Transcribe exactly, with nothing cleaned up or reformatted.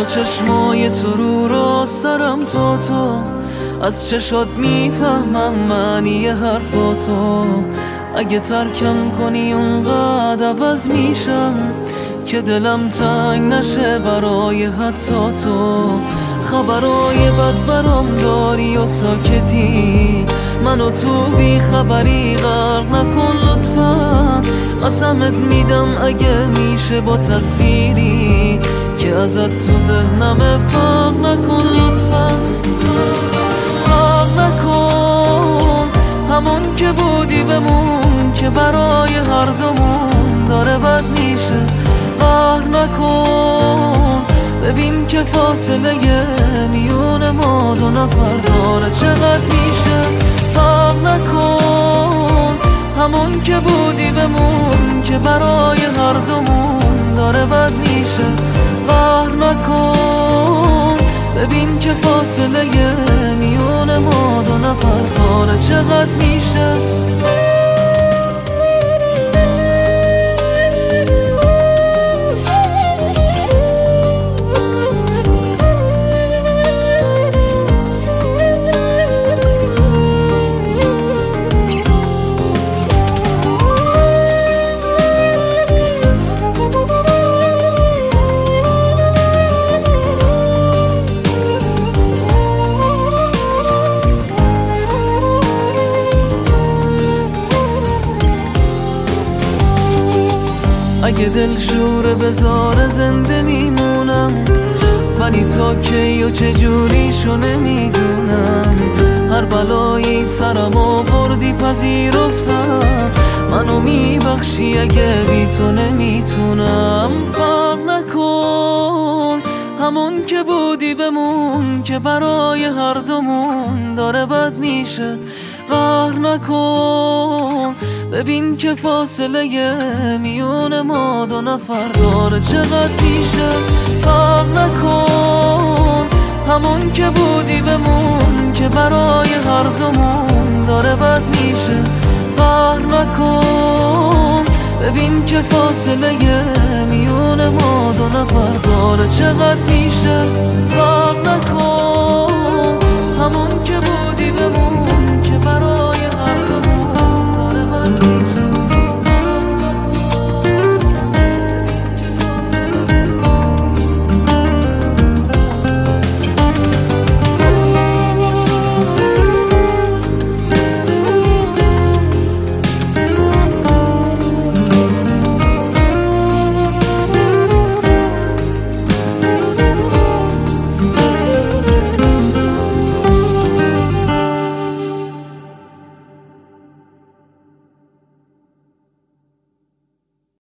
چشمای تو رو راست دارم تا تو از چشات میفهمم معنی حرفاتو. اگه ترکم کنی اونقدر عوض میشم که دلم تنگ نشه برای حتی تو. خبرای بد برام داری و ساکتی، منو تو بی خبری غرق نکن لطفا. قسمت میدم اگه میشه با تصویری که ازت تو ذهنم فرق نکن لطفا. فرق نکن، همون که بودی بمون که برای هر دومون داره بد میشه. قهر نکن، ببین که فاصله میون ما دو نفر داره چقدر میشه. فرق نکن، همون که بودی بمون که برای هر دومون داره بد میشه. قهر نکن، ببین که فاصله میون ما دو نفر داره چقدر میشه. اگه دل شوره بذاره زنده میمونم، ولی تا کی و چجوریشو نمیدونم. هر بلایی سرم آوردی پذیرفتم، منو میبخشی اگه بی تو نمیتونم. فرق نکن، همون که بودی بمون که برای هر دومون داره بد میشه. قهر نکن، ببین که فاصله میون ما دو نفر داره چقدر میشه. فرق نکن، همون که بودی بمون که برای هر دومون داره بد میشه. قهر نکن، ببین که فاصله میون ما دو نفر داره چقدر میشه. فرق نکن.